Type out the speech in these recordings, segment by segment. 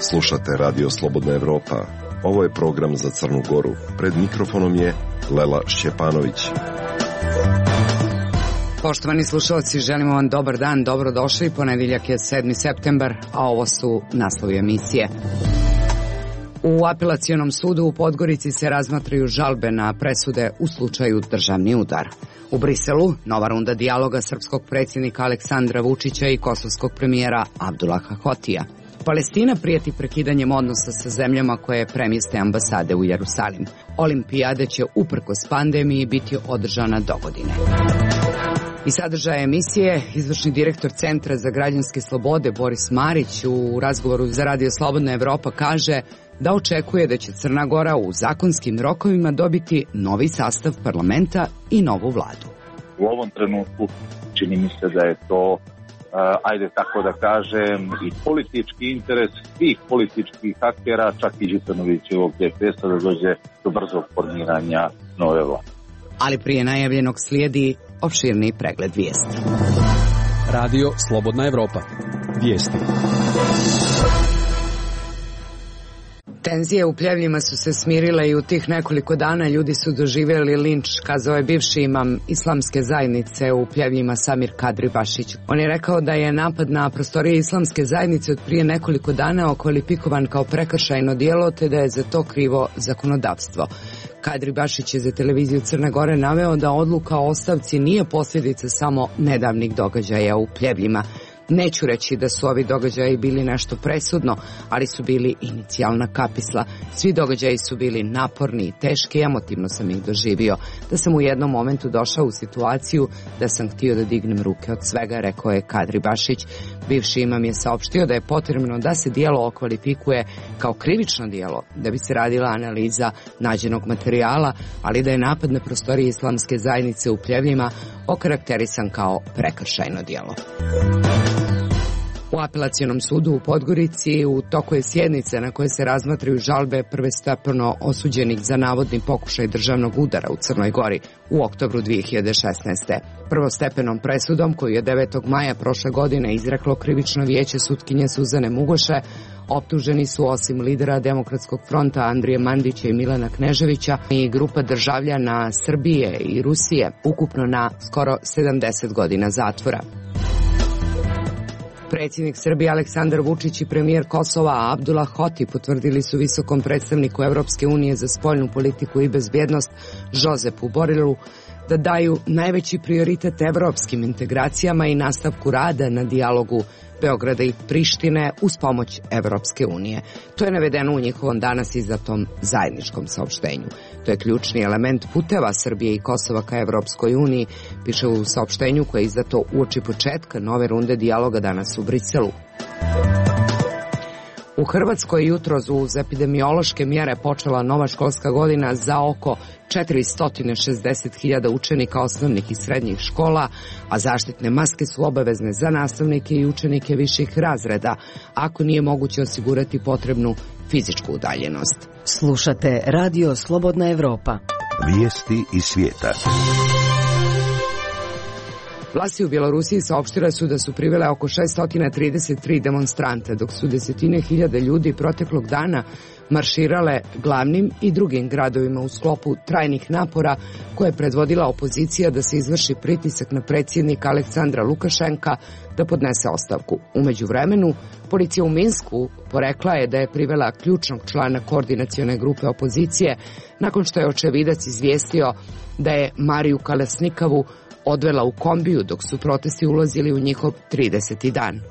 Slušate Radio Slobodna Evropa. Ovo je program za Crnu Goru. Pred mikrofonom je Lela Šćepanović. Poštovani slušalci, želimo vam dobar dan, dobrodošli. Ponedeljak je 7. septembar, a ovo su naslovi emisije. U apelacionom sudu u Podgorici se razmatraju žalbe na presude u slučaju državni udar. U Briselu nova runda dijaloga srpskog predsjednika Aleksandra Vučića i kosovskog premijera Abdullaha Hotija. Palestina prijeti prekidanjem odnosa sa zemljama koje premjeste ambasade u Jerusalim. Olimpijada će uprkos pandemiji biti održana dogodine. I sadržaje emisije, izvršni direktor Centra za građanske slobode Boris Marić u razgovoru za Radio Slobodna Evropa kaže da očekuje da će Crna Gora u zakonskim rokovima dobiti novi sastav parlamenta i novu vladu. U ovom trenutku čini mi se da je to, ajde tako da kažem, i politički interes svih političkih aktera, čak i Đukanovićevog DPS-a, da dođe do brzog formiranja nove vlade. Ali prije najavljenog slijedi opširniji pregled vijesti. Radio Slobodna Evropa. Vijesti. Tenzije u Pljevljima su se smirile i u tih nekoliko dana ljudi su doživjeli linč, kazao je bivši imam islamske zajednice u Pljevljima Samir Kadribašić. On je rekao da je napad na prostorije islamske zajednice od prije nekoliko dana okvalifikovan kao prekršajno djelo, te da je za to krivo zakonodavstvo. Kadribašić je za televiziju Crne Gore naveo da odluka o ostavci nije posljedica samo nedavnih događaja u Pljevljima. Neću reći da su ovi događaji bili nešto presudno, ali su bili inicijalna kapisla. Svi događaji su bili naporni i teški, emotivno sam ih doživio. Da sam u jednom momentu došao u situaciju da sam htio da dignem ruke od svega, rekao je Kadribašić. Bivši imam je saopštio da je potrebno da se djelo okvalifikuje kao krivično djelo, da bi se radila analiza nađenog materijala, ali da je napad na prostorije islamske zajednice u Pljevljima okarakterisan kao prekršajno djelo. U apelacionom sudu u Podgorici u toku je sjednice na kojoj se razmatraju žalbe prvostepeno osuđenih za navodni pokušaj državnog udara u Crnoj Gori u oktobru 2016. Prvostepenom presudom koju je 9. maja prošle godine izreklo krivično vijeće sutkinje Suzane Mugoše, optuženi su osim lidera Demokratskog fronta Andrije Mandića i Milana Kneževića i grupa državljana Srbije i Rusije, ukupno na skoro 70 godina zatvora. Predsjednik Srbije Aleksandar Vučić i premijer Kosova Abdullah Hoti potvrdili su visokom predstavniku Evropske unije za spoljnu politiku i bezbjednost Josepu Borrellu da daju najveći prioritet evropskim integracijama i nastavku rada na dijalogu Beograda i Prištine uz pomoć Evropske unije. To je navedeno u njihovom danas izdatom zajedničkom saopštenju. To je ključni element puteva Srbije i Kosova ka Evropskoj uniji, piše u saopštenju koje je izdato uoči početka nove runde dijaloga danas u Briselu. U Hrvatskoj jutros uz epidemiološke mjere počela nova školska godina za oko 460.000 učenika osnovnih i srednjih škola, a zaštitne maske su obavezne za nastavnike i učenike viših razreda, ako nije moguće osigurati potrebnu fizičku udaljenost. Slušate Radio Slobodna Evropa. Vijesti iz svijeta. Vlasti u Bjelorusiji saopštile su da su privele oko 633 demonstrante, dok su desetine hiljada ljudi proteklog dana marširale glavnim i drugim gradovima u sklopu trajnih napora koje je predvodila opozicija da se izvrši pritisak na predsjednika Aleksandra Lukašenka da podnese ostavku. U međuvremenu, policija u Minsku porekla je da je privela ključnog člana koordinacione grupe opozicije nakon što je očevidac izvijestio da je Mariju Kalesnikavu odvela u kombiju dok su protesti ulazili u njihov 30. dan.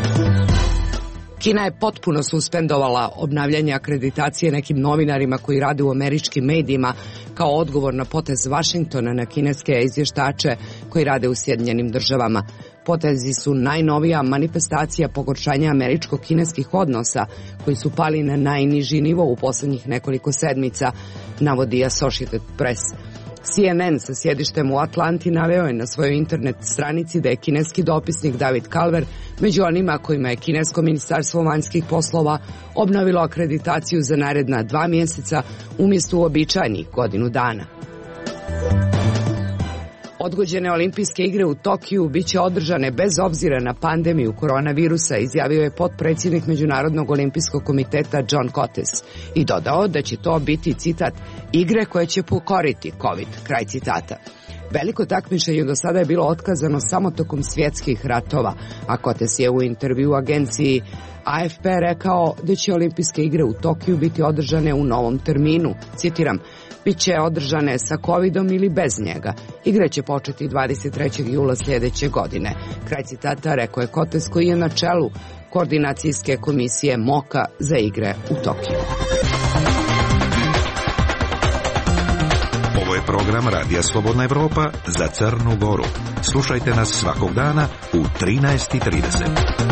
Kina je potpuno suspendovala obnavljanje akreditacije nekim novinarima koji rade u američkim medijima kao odgovor na potez Vašingtona na kineske izvještače koji rade u Sjedinjenim državama. Potezi su najnovija manifestacija pogoršanja američko-kineskih odnosa koji su pali na najniži nivo u posljednjih nekoliko sedmica, navodi Associated Press. CNN sa sjedištem u Atlanti naveo je na svojoj internet stranici da je kineski dopisnik David Calver među onima kojima je kinesko ministarstvo vanjskih poslova obnovilo akreditaciju za naredna 2 mjeseca umjesto uobičajenih godinu dana. Odgođene olimpijske igre u Tokiju biće održane bez obzira na pandemiju koronavirusa, izjavio je potpredsjednik Međunarodnog olimpijskog komiteta John Cotes i dodao da će to biti, citat, igre koje će pokoriti COVID, kraj citata. Veliko takmičenje do sada je bilo otkazano samo tokom svjetskih ratova, a Cotes je u intervju agenciji AFP rekao da će olimpijske igre u Tokiju biti održane u novom terminu, citiram, biće održane sa covidom ili bez njega. Igre će početi 23. jula sljedeće godine. Kraj citata rekao je Cotes, koji je na čelu koordinacijske komisije MOKA za igre u Tokiju. Ovo je program Radija Slobodna Evropa za Crnu Goru. Slušajte nas svakog dana u 13:30.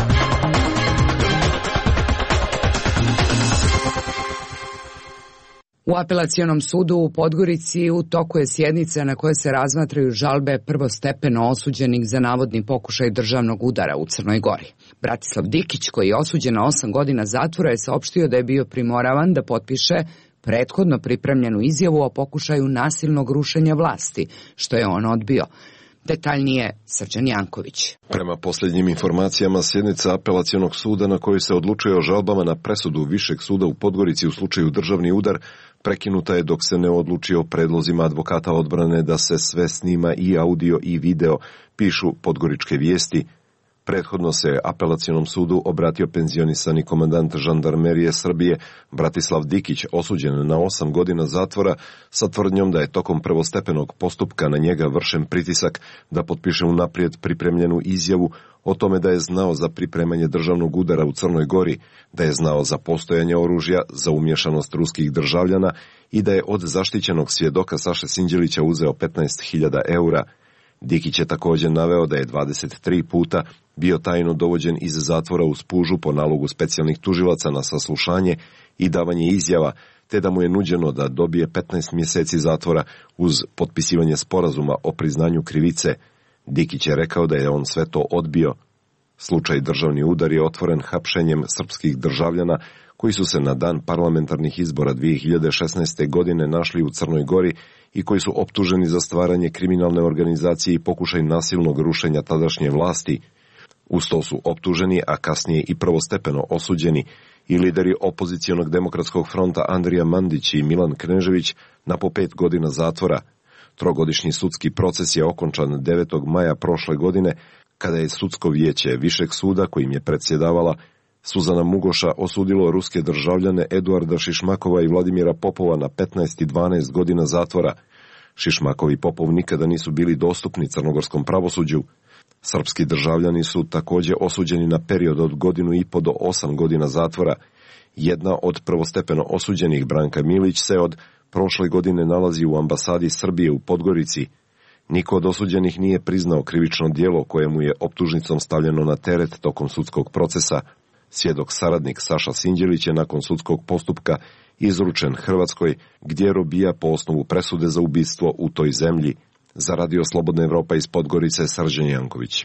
U apelacionom sudu u Podgorici u toku je sjednica na kojoj se razmatraju žalbe prvostepeno osuđenih za navodni pokušaj državnog udara u Crnoj Gori. Bratislav Dikić, koji je osuđen na 8 godina zatvora, je saopštio da je bio primoravan da potpiše prethodno pripremljenu izjavu o pokušaju nasilnog rušenja vlasti, što je on odbio. Detaljnije Srđan Janković. Prema posljednjim informacijama, sjednica apelacionog suda na kojoj se odlučuje o žalbama na presudu Višeg suda u Podgorici u slučaju državni udar prekinuta je dok se ne odluči o predlozima advokata odbrane da se sve snima i audio i video, pišu Podgoričke vijesti. Prethodno se apelacionom sudu obratio penzionisani komandant žandarmerije Srbije Bratislav Dikić, osuđen na 8 godina zatvora sa tvrdnjom da je tokom prvostepenog postupka na njega vršen pritisak da potpiše unaprijed pripremljenu izjavu o tome da je znao za pripremanje državnog udara u Crnoj Gori, da je znao za postojanje oružja, za umješanost ruskih državljana i da je od zaštićenog svjedoka Saše Sinđelića uzeo 15.000 eura. Dikić je također naveo da je 23 puta bio tajno dovođen iz zatvora uz pužu po nalogu specijalnih tužilaca na saslušanje i davanje izjava, te da mu je nuđeno da dobije 15 mjeseci zatvora uz potpisivanje sporazuma o priznanju krivice. Dikić je rekao da je on sve to odbio. Slučaj državni udar je otvoren hapšenjem srpskih državljana koji su se na dan parlamentarnih izbora 2016. godine našli u Crnoj Gori i koji su optuženi za stvaranje kriminalne organizacije i pokušaj nasilnog rušenja tadašnje vlasti. Uz to su optuženi, a kasnije i prvostepeno osuđeni, i lideri opozicionog demokratskog fronta Andrija Mandić i Milan Knežević na po 5 godina zatvora. Trogodišnji sudski proces je okončan 9. maja prošle godine, kada je sudsko vijeće Višeg suda, kojim je predsjedavala Suzana Mugoša, osudilo ruske državljane Eduarda Šišmakova i Vladimira Popova na 15 i 12 godina zatvora. Šišmakov i Popov nikada nisu bili dostupni crnogorskom pravosuđu. Srpski državljani su također osuđeni na period od 1,5 do 8 godina zatvora. Jedna od prvostepeno osuđenih, Branka Milić, se od prošle godine nalazi u ambasadi Srbije u Podgorici. Niko od osuđenih nije priznao krivično djelo kojemu je optužnicom stavljeno na teret tokom sudskog procesa. Svjedok saradnik Saša Sinđelić je nakon sudskog postupka izručen Hrvatskoj, gdje robija po osnovu presude za ubistvo u toj zemlji. Za Radio Slobodna Evropa iz Podgorice, Srđan Janković.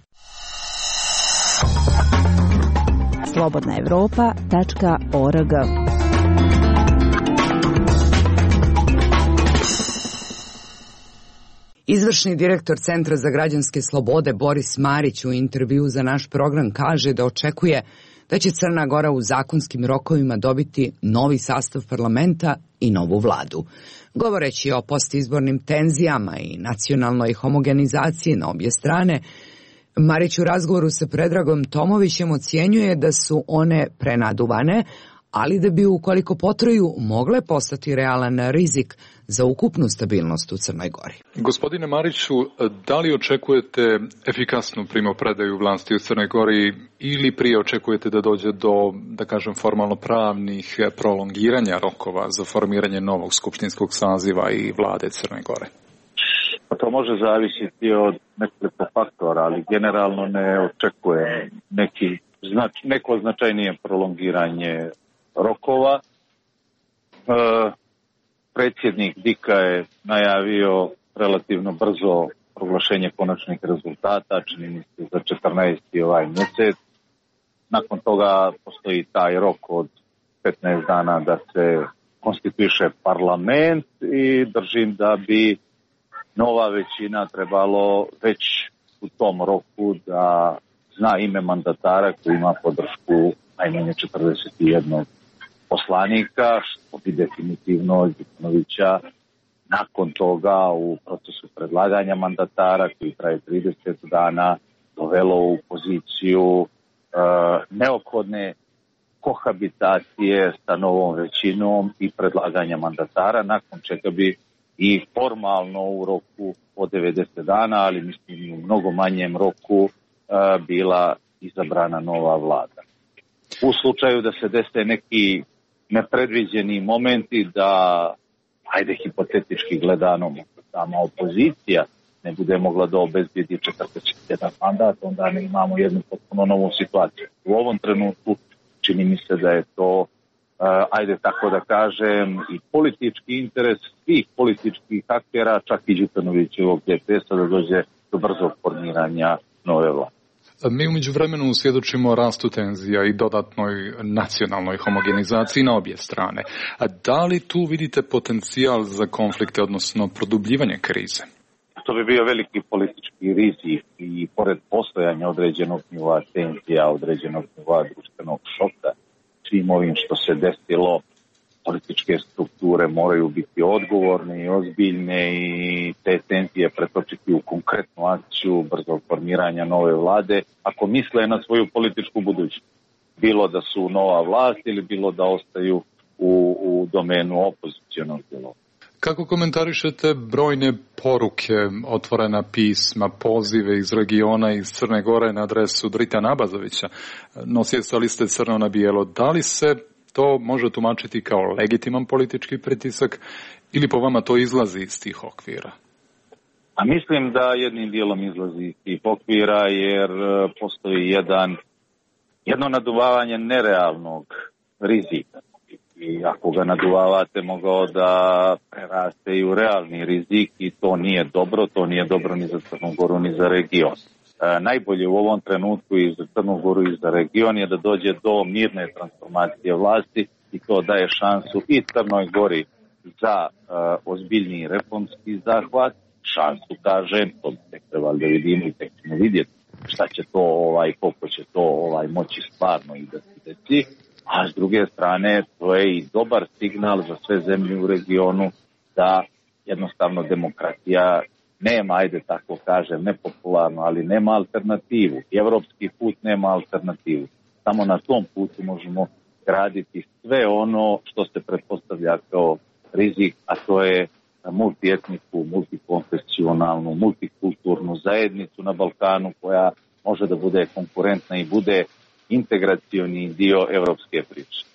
slobodnaevropa.org. Izvršni direktor Centra za građanske slobode Boris Marić u intervju za naš program kaže da očekuje da će Crna Gora u zakonskim rokovima dobiti novi sastav parlamenta i novu vladu. Govoreći o postizbornim tenzijama i nacionalnoj homogenizaciji na obje strane, Marić u razgovoru sa Predragom Tomovićem ocjenjuje da su one prenaduvane, ali da bi ukoliko potraju mogle postati realan rizik za ukupnu stabilnost u Crnoj Gori. Gospodine Mariću, da li očekujete efikasnu primopredaju vlasti u Crnoj Gori ili prije očekujete da dođe do, da kažem, formalno pravnih prolongiranja rokova za formiranje novog skupštinskog saziva i vlade Crne Gore? To može zavisiti od nekoliko faktora, ali generalno ne očekuje neko značajnije prolongiranje rokova. Predsjednik Dika je najavio relativno brzo proglašenje konačnih rezultata, čini mi se za 14. ovaj mjesec. Nakon toga postoji taj rok od 15 dana da se konstituiše parlament i držim da bi nova većina trebalo već u tom roku da zna ime mandatara koji ima podršku najmanje 41 poslanika, što bi definitivno Đukanovića nakon toga u procesu predlaganja mandatara koji traje 30 dana dovelo u poziciju neophodne kohabitacije sa novom većinom i predlaganja mandatara, nakon čega bi i formalno u roku od 90 dana, ali mislim u mnogo manjem roku, bila izabrana nova vlada. U slučaju da se dese neki nepredviđeni momenti da, ajde hipotetički gledano, sama opozicija ne bude mogla da obezbijedi 41 mandat, onda ne imamo jednu potpuno novu situaciju. U ovom trenutku čini mi se da je to, ajde tako da kažem, i politički interes svih političkih aktera, čak i Đukanovićevog DPS-a, da dođe do brzog formiranja nove vlade. Mi umeđu vremenu svjedočimo rastu tenzija i dodatnoj nacionalnoj homogenizaciji na obje strane. A da li tu vidite potencijal za konflikte, odnosno produbljivanje krize? To bi bio veliki politički rizik i pored postojanja određenog nivoa tenzija, određenog nivoa društvenog šoka, svim ovim što se desilo, političke strukture moraju biti odgovorne i ozbiljne i te tenzije pretočiti u konkretnu akciju brzog formiranja nove vlade, ako misle na svoju političku budućnost. Bilo da su nova vlast ili bilo da ostaju u domenu opozicionog djelovanja. Kako komentarišete brojne poruke, otvorena pisma, pozive iz regiona, iz Crne Gore na adresu Dritana Abazovića, nosioca liste Crno na bijelo? Da li se to može tumačiti kao legitiman politički pritisak ili po vama to izlazi iz tih okvira? A mislim da jednim dijelom izlazi iz tih okvira jer postoji jedno naduvavanje nerealnog rizika. I ako ga naduvavate, mogao da preraste i u realni rizik i to nije dobro. To nije dobro ni za Crnu Goru ni za region. Najbolje u ovom trenutku i za Crnu Goru i za region je da dođe do mirne transformacije vlasti i to daje šansu i Crnoj Gori za ozbiljniji reformski zahvat. Šansu, kažem, to bi tek trebali da vidimo i tek ćemo vidjeti šta će to, koliko će to moći stvarno i da se desi. A s druge strane, to je i dobar signal za sve zemlje u regionu da jednostavno demokratija nema, ajde tako kažem, nepopularno, ali nema alternativu. Evropski put nema alternativu. Samo na tom putu možemo graditi sve ono što se pretpostavlja kao rizik, a to je multietničku, multikonfesionalnu, multikulturnu zajednicu na Balkanu koja može da bude konkurentna i bude integracioni dio evropske priče.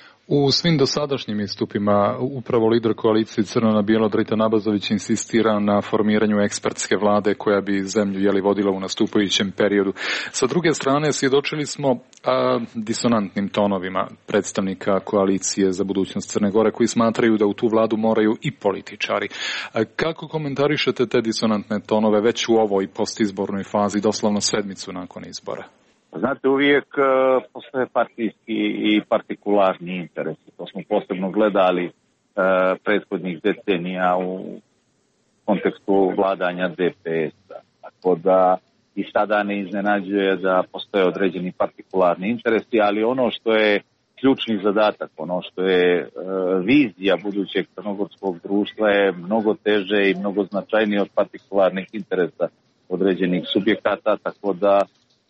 U svim dosadašnjim istupima upravo lider koalicije Crno na bijelo Dritan Abazović insistira na formiranju ekspertske vlade koja bi zemlju vodila u nastupajućem periodu. Sa druge strane svjedočili smo disonantnim tonovima predstavnika koalicije za budućnost Crne Gore koji smatraju da u tu vladu moraju i političari. Kako komentarišete te disonantne tonove već u ovoj postizbornoj fazi, doslovno sedmicu nakon izbora? Znate, uvijek postoje partijski i partikularni interesi. To smo posebno gledali prethodnih decenija u kontekstu vladanja DPS-a. Tako da i sada ne iznenađuje da postoje određeni partikularni interesi, ali ono što je ključni zadatak, ono što je vizija budućeg crnogorskog društva je mnogo teže i mnogo značajnije od partikularnih interesa određenih subjekata, tako da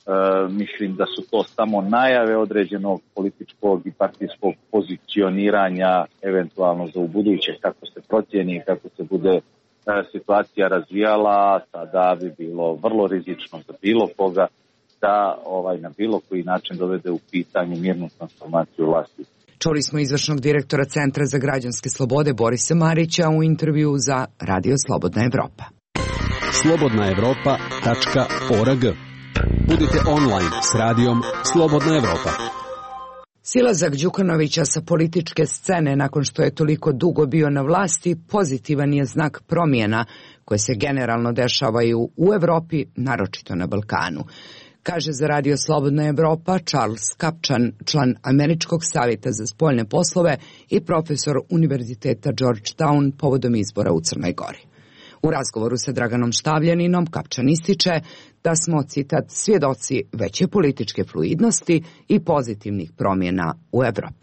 mislim da su to samo najave određenog političkog i partijskog pozicioniranja eventualno za ubuduće, kako se procijeni, kako se bude situacija razvijala. Sada bi bilo vrlo rizično za bilo koga da na bilo koji način dovede u pitanje mirnu transformaciju vlasti. Čuli smo izvršnog direktora Centra za građanske slobode Borisa Marića u intervju za Radio Slobodna Evropa. slobodnaevropa.org. Budite online s radijom Slobodna Evropa. Silazak Đukanovića sa političke scene nakon što je toliko dugo bio na vlasti pozitivan je znak promjena koje se generalno dešavaju u Evropi, naročito na Balkanu. Kaže za Radio Slobodna Evropa Charles Kapčan, član Američkog savjeta za spoljne poslove i profesor Univerziteta Georgetown povodom izbora u Crnoj Gori. U razgovoru sa Draganom Štavljaninom Kapčan ističe da smo, citat, svjedoci veće političke fluidnosti i pozitivnih promjena u Evropi.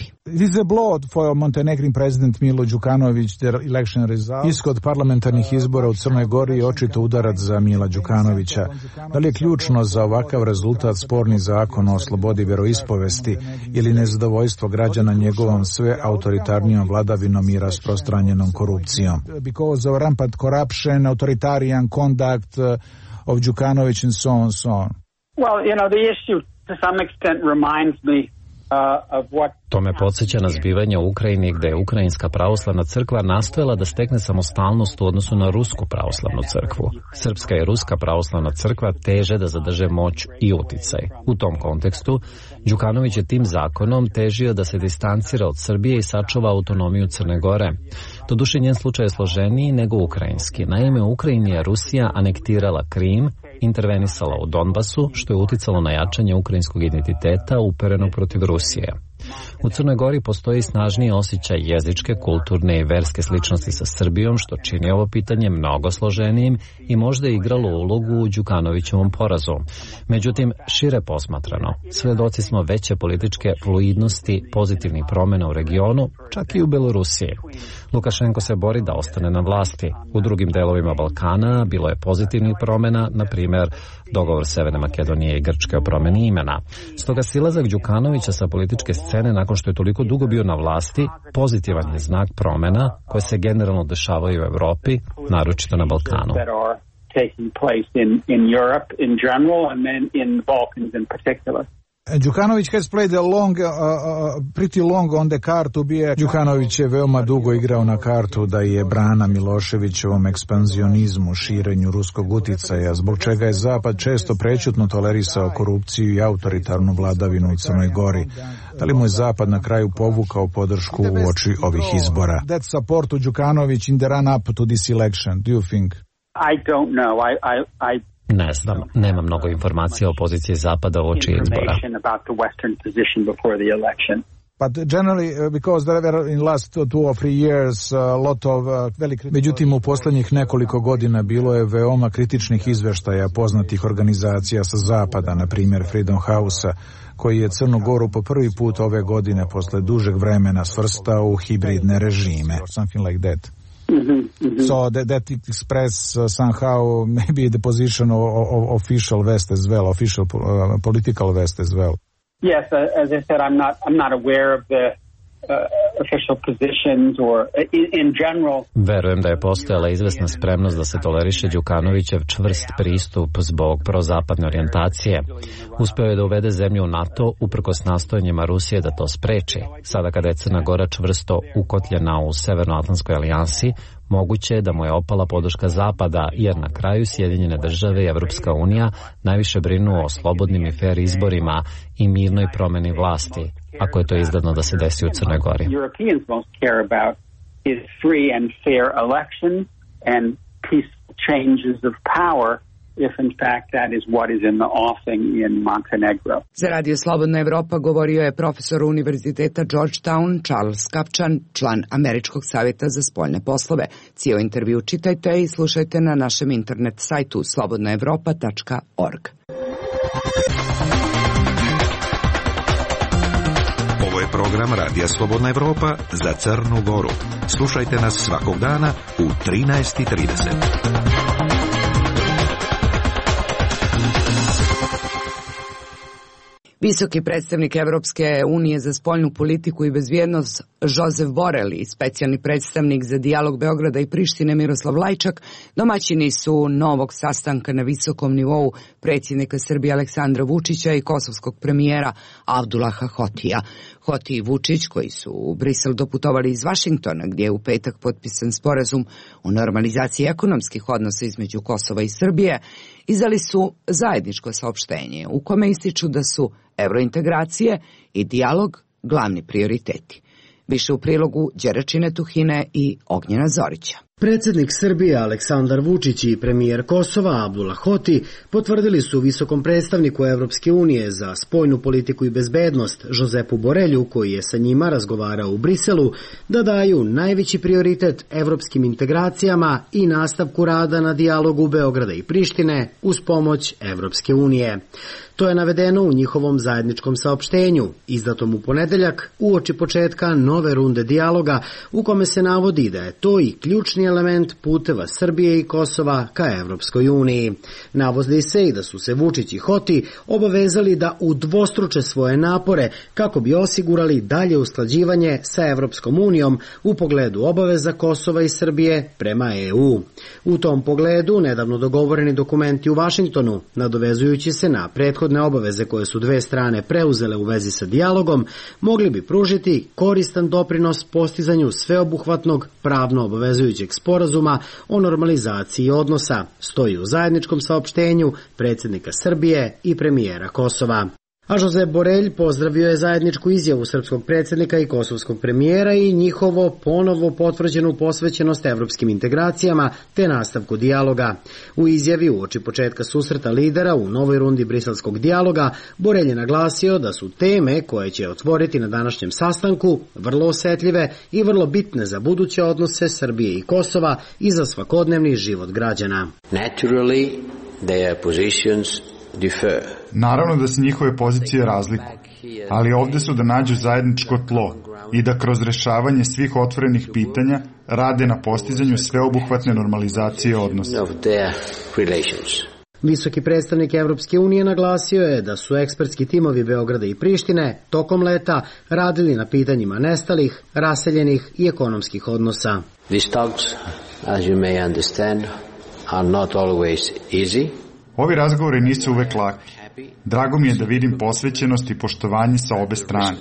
Ishod parlamentarnih izbora u Crnoj Gori je očito udarac za Mila Đukanovića. Da li je ključno za ovakav rezultat sporni zakon o slobodi vjeroispovesti ili nezadovoljstvo građana njegovom sve autoritarnijom vladavinom i rasprostranjenom korupcijom? Because of rampant corruption, authoritarian conduct of Đukanović and so on, so on. Well, the issue to some extent reminds me To me podsjeća na zbivanje u Ukrajini gdje je Ukrajinska pravoslavna crkva nastojala da stekne samostalnost u odnosu na Rusku pravoslavnu crkvu. Srpska i Ruska pravoslavna crkva teže da zadrže moć i uticaj. U tom kontekstu, Đukanović je tim zakonom težio da se distancira od Srbije i sačuva autonomiju Crne Gore. Doduše, njen slučaj je složeniji nego ukrajinski. Naime, u Ukrajini je Rusija anektirala Krim, intervenisala u Donbasu, što je uticalo na jačanje ukrajinskog identiteta uperenog protiv Rusije. U Crnoj Gori postoji snažniji osjećaj jezičke, kulturne i verske sličnosti sa Srbijom, što čini ovo pitanje mnogo složenijim i možda je igralo ulogu u Đukanovićevom porazu. Međutim, šire posmatrano, svedoci smo veće političke fluidnosti, pozitivnih promjena u regionu, čak i u Belorusiji. Lukašenko se bori da ostane na vlasti. U drugim delovima Balkana bilo je pozitivnih promjena, na primjer dogovor Severne Makedonije i Grčke o promjeni imena. Stoga silazak Đukanovića sa političke scene nakon što je toliko dugo bio na vlasti, pozitivan je znak promjena koje se generalno dešavaju u Evropi, naročito na Balkanu. Đukanović has played a pretty long on the card to be. Đukanović je veoma dugo igrao na kartu da je brana Miloševićevom ekspanzionizmu, širenju ruskog uticaja, zbog čega je Zapad često prečutno tolerisao korupciju i autoritarnu vladavinu u Crnoj Gori. Da li mu je Zapad na kraju povukao podršku u oči ovih izbora? That support to Đukanović in the run up to this election, do you think? I don't know. Ne znam, nema mnogo informacija o poziciji Zapada u oči izbora. But generally, because there were in last 2 or 3 years a lot of međutim u posljednjih nekoliko godina bilo je veoma kritičnih izveštaja poznatih organizacija sa Zapada, na primjer Freedom House-a, koji je Crnu Goru po prvi put ove godine posle dužeg vremena svrstao u hibridne režime, something like that. So that express somehow maybe the position of official West as well, official political West as well. Yes, as I said, I'm not aware of the official positions or in general. Verujem da je postojala izvesna spremnost da se toleriše Đukanovićev čvrst pristup zbog prozapadne orijentacije. Uspeo je da uvede zemlju u NATO uprkos nastojanjima Rusije da to spreči. Sada kada je Crna Gora čvrsto ukotljena u Severnoatlantskoj alijansi, moguće je da mu je opala podrška Zapada, jer na kraju Sjedinjene države i Evropska unija najviše brinu o slobodnim i fair izborima i mirnoj promjeni vlasti, ako je to izgledno da se desi u Crnoj Gori. Europeans most care about is free and fair elections and peaceful changes of power. If in fact that is what is in the offing in Montenegro. Za Radio Slobodna Evropa govorio je profesor Univerziteta Georgetown Charles Kapčan, član Američkog savjeta za spoljne poslove. Cijeli intervju čitajte i slušajte na našem internet sajtu slobodnaevropa.org. Ovo je program Radija Slobodna Evropa za Crnu Goru. Slušajte nas svakog dana u 13:30. Visoki predstavnik Evropske unije za spoljnu politiku i bezbjednost Josep Borrell i specijalni predstavnik za dijalog Beograda i Prištine Miroslav Lajčak domaćini su novog sastanka na visokom nivou predsjednika Srbije Aleksandra Vučića i kosovskog premijera Abdullaha Hotija. Hoti i Vučić, koji su u Brisel doputovali iz Vašingtona, gdje je u petak potpisan sporazum o normalizaciji ekonomskih odnosa između Kosova i Srbije, izdali su zajedničko saopštenje u kome ističu da su evrointegracije i dijalog glavni prioriteti. Više u prilogu Đeračine Tuhine i Ognjena Zorića. Predsjednik Srbije Aleksandar Vučić i premijer Kosova Abdullah Hoti potvrdili su visokom predstavniku Evropske unije za spoljnu politiku i bezbednost Josepu Borelju, koji je sa njima razgovarao u Briselu, da daju najveći prioritet evropskim integracijama i nastavku rada na dijalogu Beograda i Prištine uz pomoć Evropske unije. To je navedeno u njihovom zajedničkom saopštenju, izdatom u ponedeljak uoči početka nove runde dijaloga, u kome se navodi da je to i ključni element puteva Srbije i Kosova ka Evropskoj uniji. Navodi se i da su se Vučić i Hoti obavezali da udvostruče svoje napore kako bi osigurali dalje usklađivanje sa Evropskom unijom u pogledu obaveza Kosova i Srbije prema EU. U tom pogledu nedavno dogovoreni dokumenti u Vašingtonu, nadovezujući se na prethodne obaveze koje su dve strane preuzele u vezi sa dijalogom, mogli bi pružiti koristan doprinos postizanju sveobuhvatnog pravno obavezujućeg sporazuma o normalizaciji odnosa, stoji u zajedničkom saopštenju predsjednika Srbije i premijera Kosova. A Josep Borelj pozdravio je zajedničku izjavu srpskog predsjednika i kosovskog premijera i njihovo ponovo potvrđenu posvećenost evropskim integracijama te nastavku dijaloga. U izjavi uoči početka susreta lidera u novoj rundi briselskog dijaloga, Borelj je naglasio da su teme koje će otvoriti na današnjem sastanku vrlo osetljive i vrlo bitne za buduće odnose Srbije i Kosova i za svakodnevni život građana. Naturally, their positions differ. Naravno da se njihove pozicije razlikuju, ali ovdje su da nađu zajedničko tlo i da kroz rešavanje svih otvorenih pitanja rade na postizanju sveobuhvatne normalizacije odnosa. Visoki predstavnik Evropske unije naglasio je da su ekspertski timovi Beograda i Prištine tokom leta radili na pitanjima nestalih, raseljenih i ekonomskih odnosa. These talks, as you may understand, are not always easy. Ovi razgovori nisu uvek laki. Drago mi je da vidim posvećenost i poštovanje sa obe strane.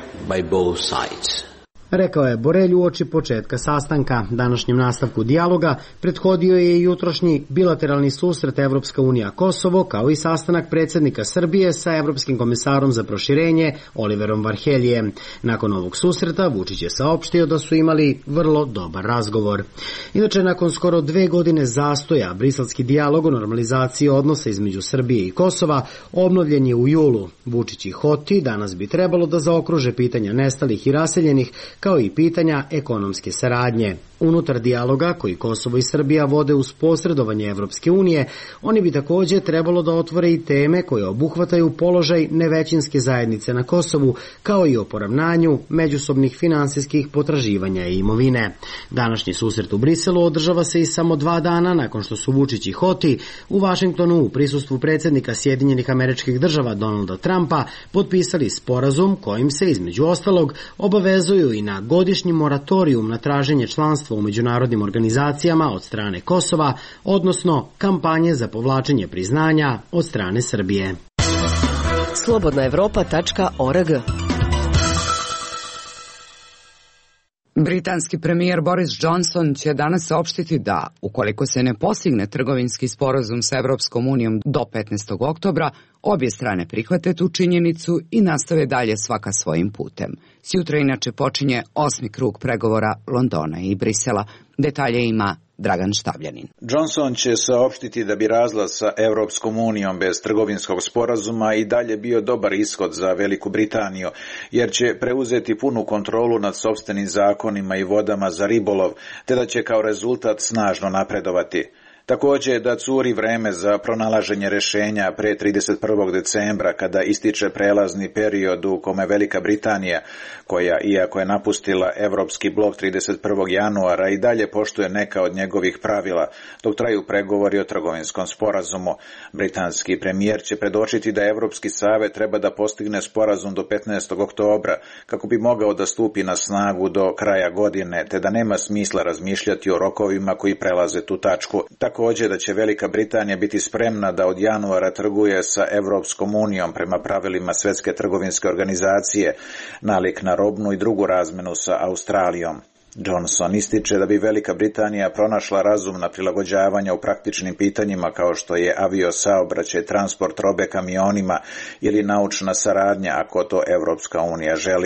Rekao je Borelj uoči početka sastanka. Današnjem nastavku dijaloga prethodio je i jutrošnji bilateralni susret Evropska unija Kosovo, kao i sastanak predsjednika Srbije sa Evropskim komisarom za proširenje Oliverom Varheljijem. Nakon ovog susreta Vučić je saopštio da su imali vrlo dobar razgovor. Inače, nakon skoro 2 godine zastoja, briselski dijalog o normalizaciji odnosa između Srbije i Kosova obnovljen je u julu. Vučić i Hoti danas bi trebalo da zaokruže pitanja nestalih i raseljenih, kao i pitanja ekonomske saradnje. Unutar dijaloga koji Kosovo i Srbija vode uz posredovanje Evropske unije, oni bi također trebalo da otvore i teme koje obuhvataju položaj nevećinske zajednice na Kosovu, kao i o poravnanju međusobnih finansijskih potraživanja i imovine. Današnji susret u Briselu održava se i samo 2 dana nakon što su Vučić i Hoti u Vašingtonu u prisustvu predsjednika Sjedinjenih Američkih Država Donalda Trumpa potpisali sporazum kojim se između ostalog obavezuju i na godišnji moratorijum na traženje članstva u međunarodnim organizacijama od strane Kosova, odnosno kampanje za povlačenje priznanja od strane Srbije. Slobodnaevropa.org. Britanski premijer Boris Johnson će danas saopštiti da, ukoliko se ne postigne trgovinski sporazum sa Evropskom unijom do 15. oktobra, obje strane prihvate tu činjenicu i nastave dalje svaka svojim putem. Sjutra inače počinje 8. krug pregovora Londona i Brisela. Detalje ima Dragan Štavljanin. Johnson će saopštiti da bi razlaz sa Evropskom unijom bez trgovinskog sporazuma i dalje bio dobar ishod za Veliku Britaniju, jer će preuzeti punu kontrolu nad sopstvenim zakonima i vodama za ribolov, te da će kao rezultat snažno napredovati. Također da curi vreme za pronalaženje rješenja pre 31. decembra kada ističe prelazni period u kome Velika Britanija, koja iako je napustila Evropski blok 31. januara i dalje poštuje neka od njegovih pravila, dok traju pregovori o trgovinskom sporazumu. Britanski premijer će predočiti da Evropski savet treba da postigne sporazum do 15. oktobra kako bi mogao da stupi na snagu do kraja godine, te da nema smisla razmišljati o rokovima koji prelaze tu tačku. Također da će Velika Britanija biti spremna da od januara trguje sa Evropskom unijom prema pravilima Svjetske trgovinske organizacije, nalik na robnu i drugu razmenu sa Australijom. Johnson ističe da bi Velika Britanija pronašla razumna prilagođavanja u praktičnim pitanjima kao što je aviosaobraćaj, transport robe kamionima ili naučna saradnja ako to Evropska unija želi.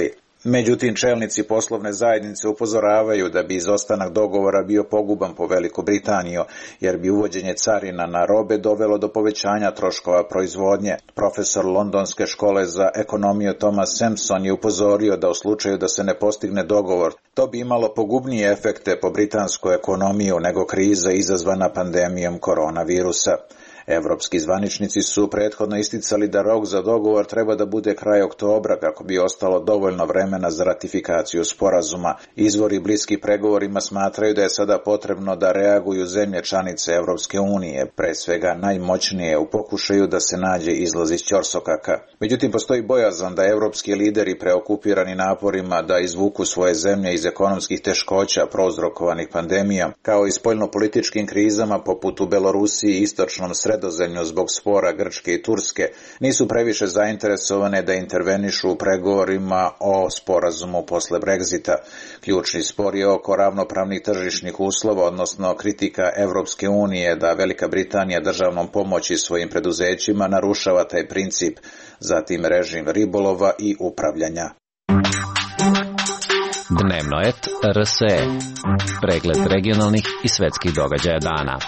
Međutim, čelnici poslovne zajednice upozoravaju da bi izostanak dogovora bio poguban po Veliku Britaniju, jer bi uvođenje carina na robe dovelo do povećanja troškova proizvodnje. Profesor Londonske škole za ekonomiju Thomas Sampson je upozorio da u slučaju da se ne postigne dogovor, to bi imalo pogubnije efekte po britansku ekonomiju nego kriza izazvana pandemijom koronavirusa. Evropski zvaničnici su prethodno isticali da rok za dogovor treba da bude kraj oktobra kako bi ostalo dovoljno vremena za ratifikaciju sporazuma. Izvori bliski pregovorima smatraju da je sada potrebno da reaguju zemlje članice Evropske unije, pre svega najmoćnije u pokušaju da se nađe izlaz iz ćorsokaka. Međutim, postoji bojazan da evropski lideri preokupirani naporima da izvuku svoje zemlje iz ekonomskih teškoća prouzrokovanih pandemijom, kao i spoljnopolitičkim krizama poput u Belorusiji i istočnom Sredozemlju zbog spora Grčke i Turske, nisu previše zainteresovane da intervenišu u pregovorima o sporazumu posle Brexita. Ključni spor je oko ravnopravnih tržišnih uslova, odnosno kritika Evropske unije da Velika Britanija državnom pomoći svojim preduzećima narušava taj princip, zatim režim ribolova i upravljanja. Dnevnoet RSE. Pregled regionalnih i svetskih događaja dana.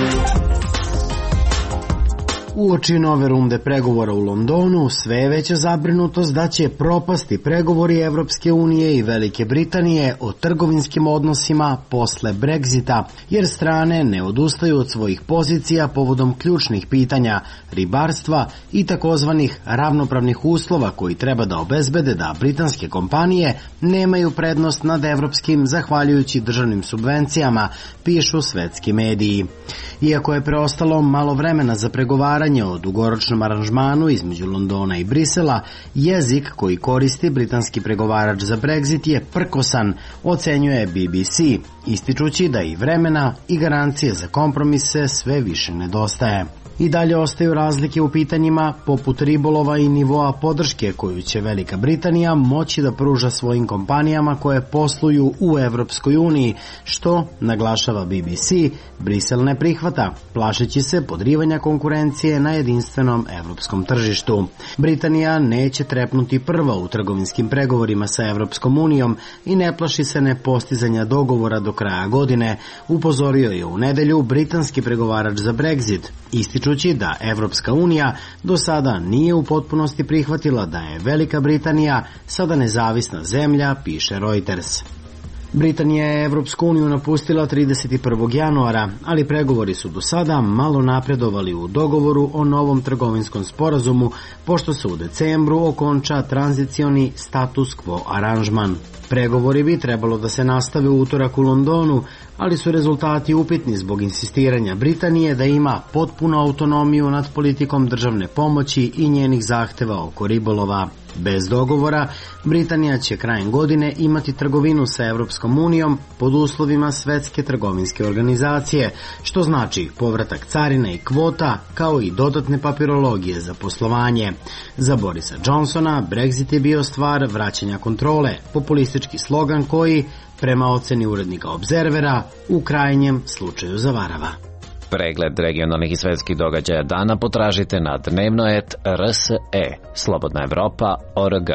Uoči nove runde pregovora u Londonu, sve je veća zabrinutost da će propasti pregovori Evropske unije i Velike Britanije o trgovinskim odnosima posle Brexita, jer strane ne odustaju od svojih pozicija povodom ključnih pitanja ribarstva i takozvanih ravnopravnih uslova koji treba da obezbede da britanske kompanije nemaju prednost nad evropskim zahvaljujući državnim subvencijama, pišu svetski mediji. Iako je preostalo malo vremena za pregovaranje o dugoročnom aranžmanu između Londona i Brisela, jezik koji koristi britanski pregovarač za Brexit je prkosan, ocenjuje BBC, ističući da i vremena i garancije za kompromise sve više nedostaje. I dalje ostaju razlike u pitanjima poput ribolova i nivoa podrške koju će Velika Britanija moći da pruža svojim kompanijama koje posluju u Evropskoj uniji, što, naglašava BBC, Brisel ne prihvata, plašeći se podrivanja konkurencije na jedinstvenom evropskom tržištu. Britanija neće trepnuti prva u trgovinskim pregovorima sa Evropskom unijom i ne plaši se nepostizanja dogovora do kraja godine, upozorio je u nedelju britanski pregovarač za Brexit, ističući da Evropska unija do sada nije u potpunosti prihvatila da je Velika Britanija sada nezavisna zemlja, piše Reuters. Britanija je Evropsku uniju napustila 31. januara, ali pregovori su do sada malo napredovali u dogovoru o novom trgovinskom sporazumu, pošto se u decembru okonča tranzicioni status quo aranžman. Pregovori bi trebalo da se nastave u utorak u Londonu, ali su rezultati upitni zbog insistiranja Britanije da ima potpunu autonomiju nad politikom državne pomoći i njenih zahteva oko ribolova. Bez dogovora, Britanija će krajem godine imati trgovinu sa Evropskom unijom pod uslovima Svetske trgovinske organizacije, što znači povratak carina i kvota, kao i dodatne papirologije za poslovanje. Za Borisa Johnsona, Brexit je bio stvar vraćanja kontrole, populistički slogan koji, prema oceni urednika Obzervera, u krajnjem slučaju zavarava. Pregled regionalnih i svetskih događaja dana potražite na Dnevnoet RSE, Slobodna Evropa.org.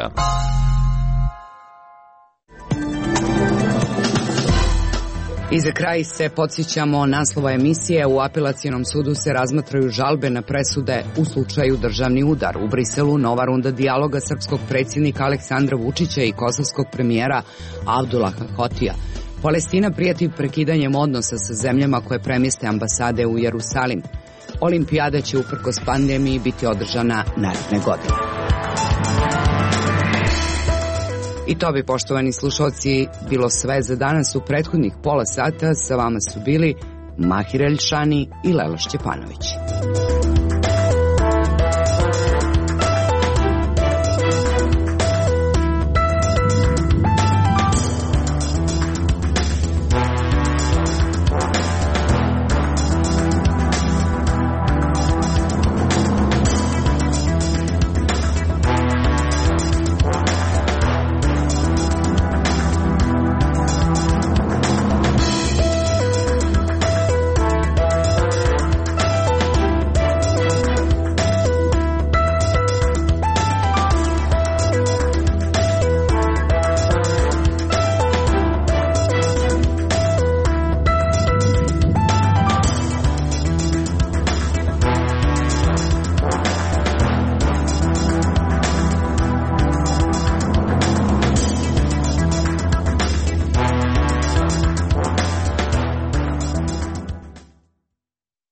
I za kraj se podsjećamo naslova emisije. U apelacionom sudu se razmatraju žalbe na presude u slučaju državni udar. U Briselu nova runda dijaloga srpskog predsjednika Aleksandra Vučića i kosovskog premijera Abdullaha Hotija. Palestina prijeti prekidanjem odnosa sa zemljama koje premjeste ambasade u Jerusalim. Olimpijada će uprkos pandemiji biti održana naredne godine. I to bi, poštovani slušalci, bilo sve za danas. U prethodnih pola sata sa vama su bili Mahir Elšani i Lela Šćepanović.